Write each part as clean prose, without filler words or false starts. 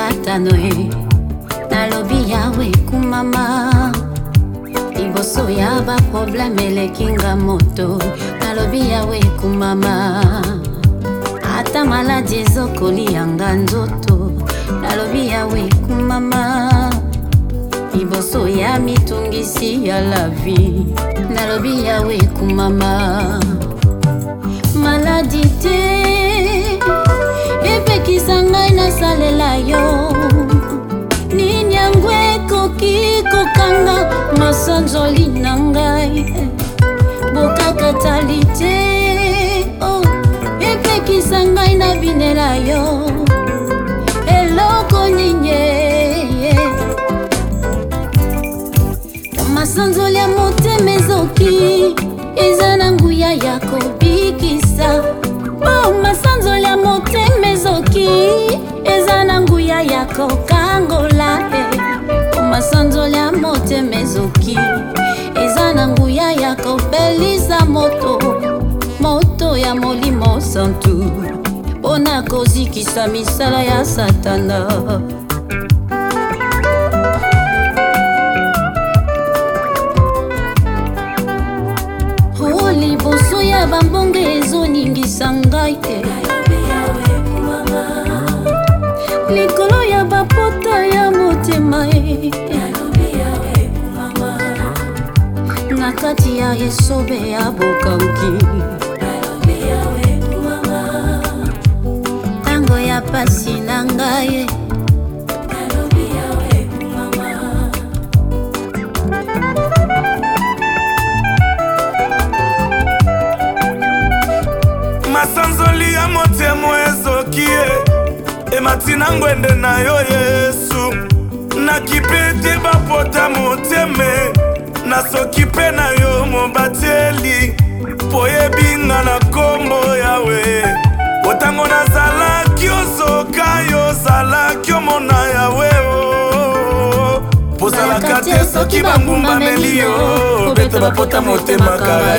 Satanoe nalobi yawe kumama liboso ya ba problème lekinga moto nalobi yawe kumama ata maladi ezokolianga nzoto nalobi yawe kumama liboso ya mitungisi ya la vie nalobi yawe kumama maladi te epekisa ngai nasalela yo nini yango ekoki kokanga masanzoli na ngai bokakatali te epekisa ngai na binela yo eloko nini masanzoli ya motema ezoki eza na nguya ya kobikisa masanzoli ya motema ezoki eza na nguya ya kokangola masanzoli ya motema ezoki eza na nguya ya kobelisa moto ya molimo santu mpona kozikisa misala ya satana liboso ya bambonge ezoningisa ngai likolo ya bapota ya motema na kati ya esobe ya bokauki ntango ya pasi na ngai masanzoli ya motema ezoki emati na ngwende na yo Yesu nakipe ete bapota moteme nasoki mpe na yo mobateli po yebinga na kombo yawe otango nazalaki ozoka yo ozalaki omona yawe pozalaka te soki bangumbameli yo obete bapota motema kaka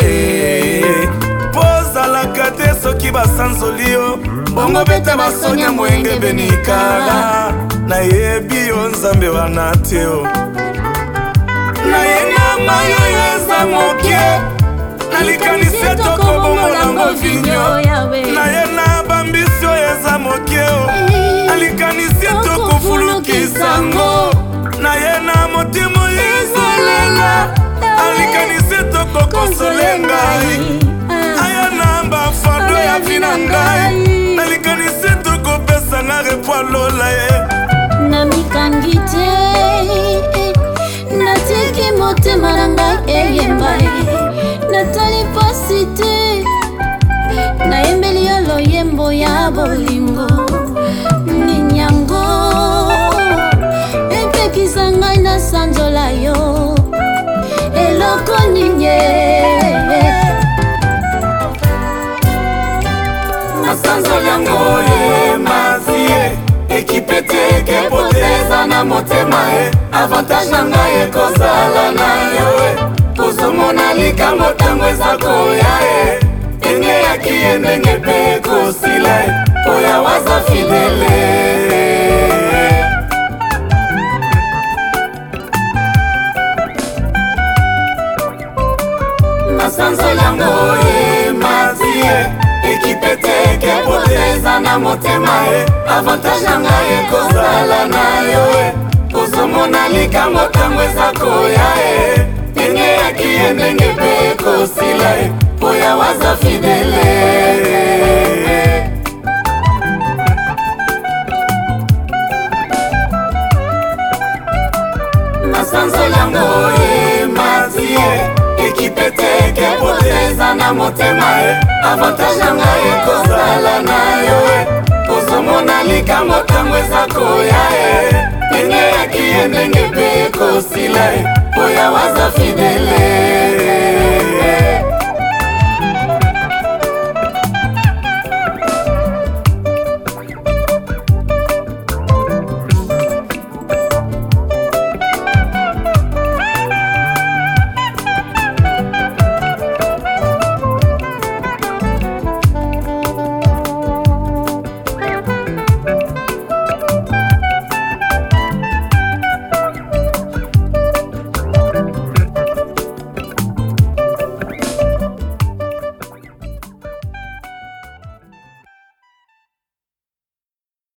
pozalaka te soki basanzoli yo bongo bete basonya mwenge benikala nayebi yo nzambe wana te nayenama yo eza moke nalikanisi tokobongolango vinyo naye na bambisi oyo eza moke nalikanisi tokofulukisango naye na motema oyo ezolela nalikanisi tokokosole ngai aya na bafado ya vina ngai nalikanisi tokopesa nga repwalola na mikangi te natiki motema na ngai eyemba natali pasi te nayembeli yo loyembo ya bolingo ninyango epekisa ngai nasanzola yo eloko ninye masanzoli yango mazie ekipete ekepoteza na motema avantage na ngai ekozala na yo ozomona likambo ntango eza koya enge yakie ndenge mpe ekosila oya waza fidele masanzoli yango mazie ekipete ekepoteza na motema avantage na ngai ekozala na yo ozomona likambo ntango eza koya ndenge yakie ndenge mpe ekosila oya waza fidele masanzoli yango mazie ekipete ekepoteza na motema avantage na ngai ekozala na yo ozomona likambo ntango eza koya ndenge yakie ndenge mpe ekosila oya waza fidele